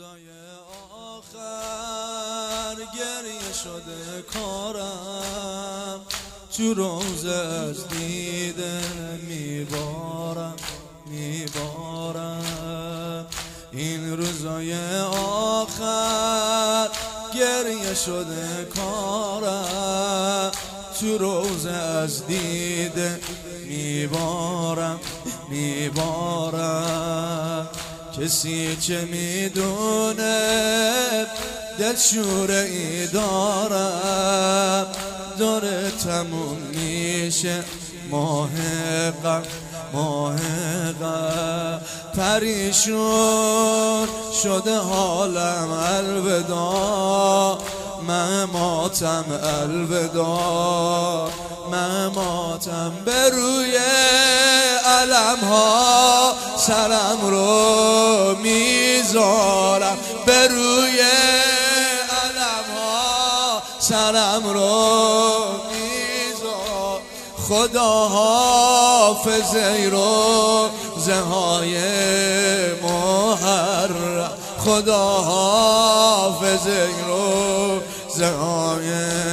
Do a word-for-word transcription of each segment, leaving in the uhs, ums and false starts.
روزای آخر گریه شده کارم، تو روزه از دیده میبارم میبارم. این روزای آخر گریه شده کارم، تو روزه از دیده میبارم میبارم. کسی که میدونه دلشوره ای دارم، داره تموم میشه ماه غم ماه غم. پریشون شده حالم الوداع، مماتم الوداع مماتم. به روی علم ها سرم رو میذارم، به روی علم ها سرم رو میذارم. خدا حافظ روزه های محرم، خدا حافظ روزه های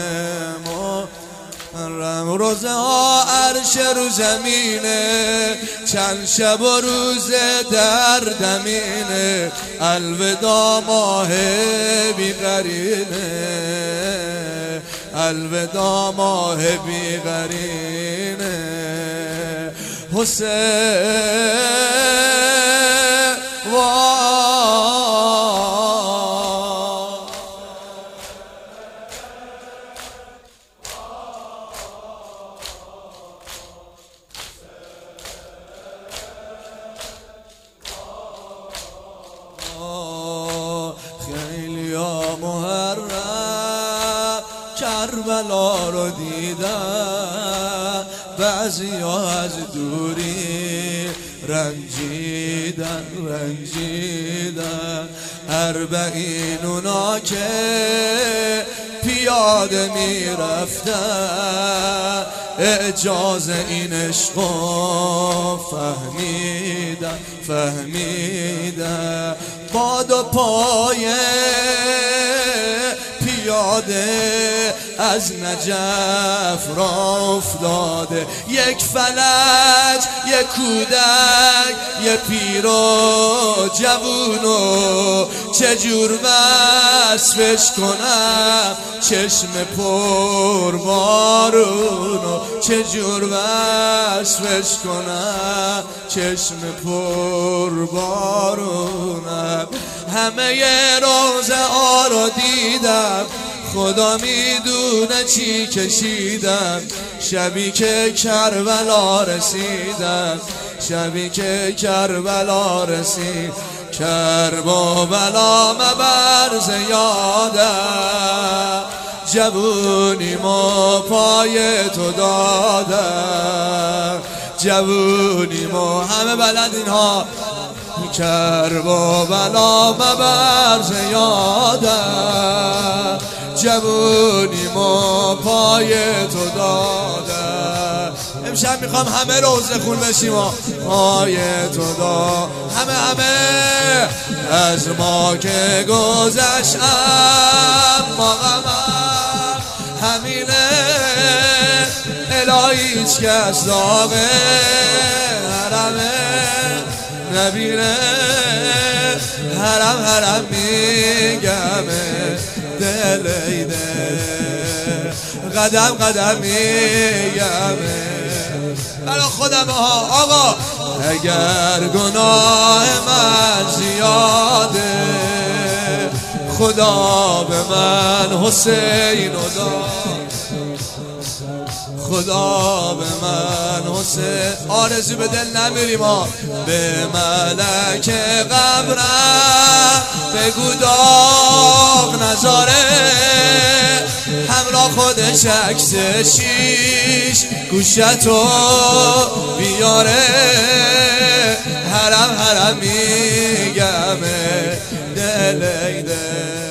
محرم. روزه ها عرش رو زمینه، چند شب و روز در دمینه. الوداع ماه بیقرینه، الوداع ماه بیقرینه. حسین خیلی ها محرم کربلا رو دیدن، بعضی ها از دوری رنجیدن رنجیدن. اربعین اونا که پیاده میرفتن، اعجاز این عشقو فهمیدن فهمیدن. باد و پایه پیاده از نجف را افتاده، یک فلج یک کودک یه پیر و جوونو، چجور وصفش کنم چشم پر بارونو، چجور وصفش کنم چشم پر بارونم. همه روزه ها رو دیدم، خدا میدونه چی کشیدم. شبی که کربلا رسیدم، شبی که کربلا رسید. کرب و بلا مبرز یادم، جوونی ما پای تو دادم، جوونی ما همه بلد اینها. کرب و بلا مبرز یادم، جوونی ما پای تو دادم. امشب میخوام همه روزه خون بشیم و پای تو دادم. همه همه از ما که گذشت اما غمم همینه، الهی هیچ کس داغ حرمه نبینه. حرم حرم میگمه دل ایده، قدم قدم میگمه برا خودم ها. آقا اگر گناه من زیاده، خدا به من حسین داد، خدا به من حسین. آرزو به دل نمیریم ها. به ملک قبرم بگو داغ نذاره، همراه خودش عکس شیش گوشتو بیاره. حرم حرم میگمه دل ایده.